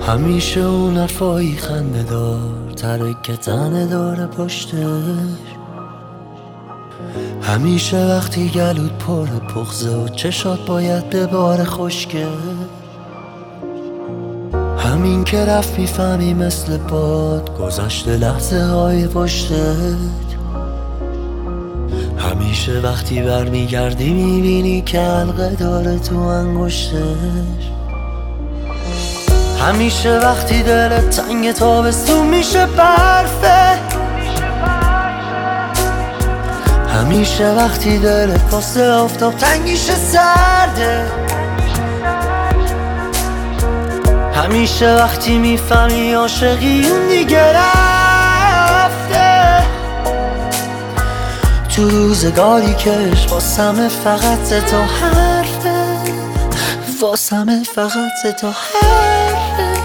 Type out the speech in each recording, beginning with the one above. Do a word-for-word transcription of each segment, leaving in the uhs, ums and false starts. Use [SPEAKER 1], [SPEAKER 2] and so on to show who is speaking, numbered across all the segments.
[SPEAKER 1] همیشه اون حرفایی خنده دار تره که تنه داره پشتش. همیشه وقتی گلود پر پخزه و چشات باید به بار خشکه. همین که رفت میفهمی مثل باد گذشته لحظه های پشتت. همیشه وقتی برمیگردی میبینی که حلقه داره تو انگشتش. همیشه وقتی دلت تنگ تابستون میشه برفه. همیشه وقتی دلت واسه آفتاب تنگیشه سرده. همیشه وقتی میفهمی عاشقی اون دیگه رفته. تو روزگاری کش واسمه فقط تو حرفه، واسمه فقط تو حرفه.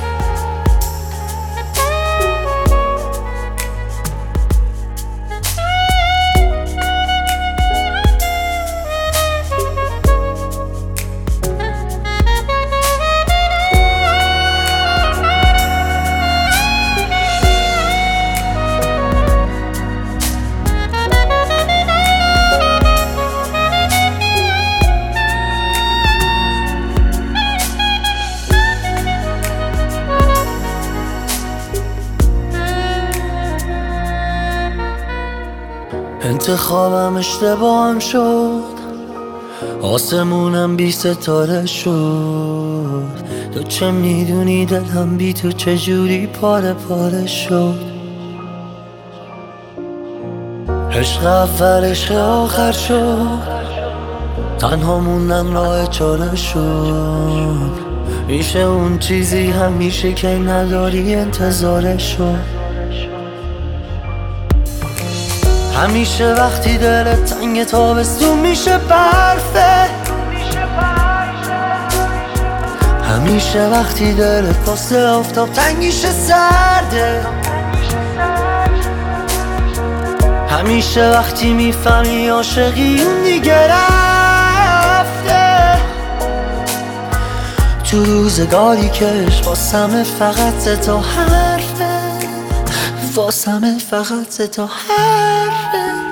[SPEAKER 1] انتخابم اشتباهم شد، آسمونم بی ستاره شد. تو چه میدونی دلم بی تو چجوری پاره پاره شد. عشق اول عشق آخر شد، تنها موندن راه چاره شد. میشه اون چیزی همیشه که نداری انتظارش شد. همیشه وقتی دلت تنگ تابستون میشه برفه. همیشه وقتی دلت واسه آفتاب تنگیشه سرده. همیشه وقتی میفهمی عاشقی اون دیگه رفته. تو روزگاری کش واسمه فقط تو حرفه، واسمه فقط تو حرفه.